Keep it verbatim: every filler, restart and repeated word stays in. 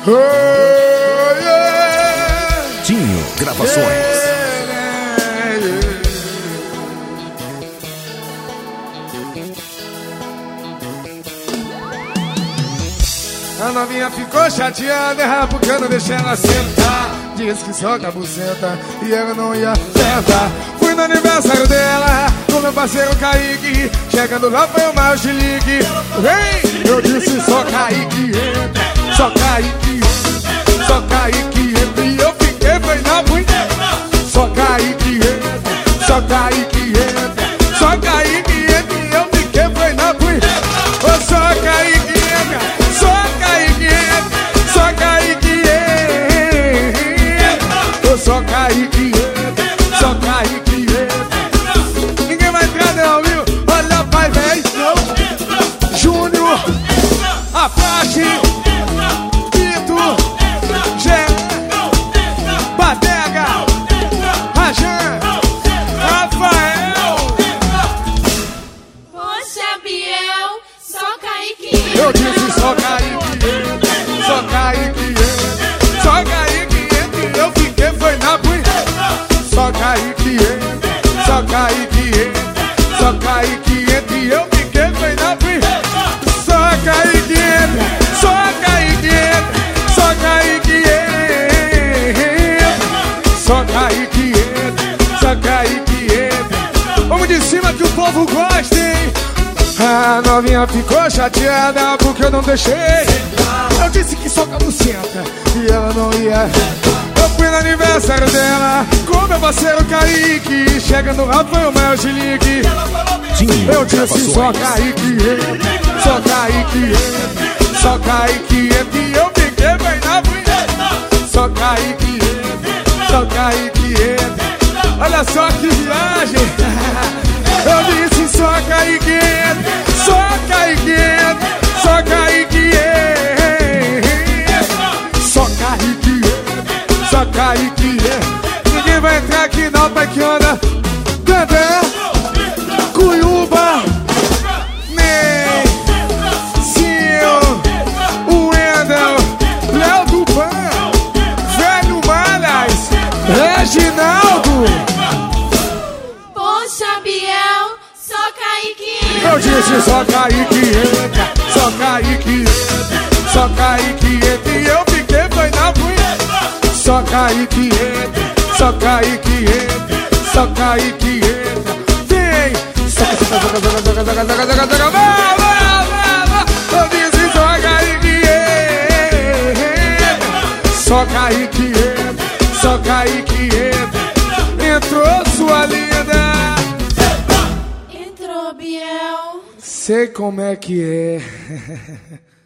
Oh, yeah. Tinho Gravações. Yeah, yeah. A novinha ficou chateada porque eu não deixei ela sentar. Disse que só cabucenta e ela não ia sentar. Fui no aniversário dela com meu parceiro Kaique. Chegando lá foi o maior chilique. Vem! Eu disse só Kaique entra, só Kaique entra, só Kaique entra. E eu fiquei foi na punheta. Só Kaique entra, só Kaique entra, só Kaique entra. E eu fiquei foi na punheta. Ô, só Kaique entra, só Kaique entra, só Kaique entra. Ô, só Kaique entra, só Kaique entra. Ninguém vai entrar não, viu? Olha pai, véi, Júnior, Apache, Pito, Gé, Badega, Rajan, Rafael. Poxa, Biel, só Kaique entra. Eu disse só Kaique entra, só Kaique entra, só Kaique entra. E eu fiquei foi na punheta. Só Kaique entra, só Kaique entra, só Kaique entra. E eu fiquei foi na punheta. Só Kaique entra, só Kaique entra, só Kaique entra, só Kaique entra, só Kaique entra. Vamos de cima que o povo gosta, hein? A novinha ficou chateada porque eu não deixei. Eu disse que só cabucenta e ela não ia. Eu fui no aniversário dela com meu parceiro Kaique. Chegando lá foi o maior chilique. Eu disse só Kaique entra, só Kaique entra, só Kaique entra. E eu fiquei bem na punheta. Só Kaique entra, só Kaique entra. Olha só que viagem. Eu disse só Kaique entra, só Kaique entra, só Kaique entra, só Kaique entra, só Kaique entra. Ninguém vai entrar aqui não, pai que anda. Dedé, Cuyuba, Ney, Cio, Wendel, Léo Duban, Velho Malhas, Reginaldo. Poxa, Biel, só Kaique entra. Eu disse só Kaique entra, só Kaique entra, só Kaique entra. E eu fiquei foi na punheta. Só Kaique entra, só Kaique entra, só Kaique entra. Vem! Soca, soca, soca, soca, soca, soca, soca, soca, soca. Vai, vai, vai, vai. Eu disse só Kaique entra, só Kaique entra, só Kaique entra. Entrou sua linda. Entrou, Biel. Sei como é que é.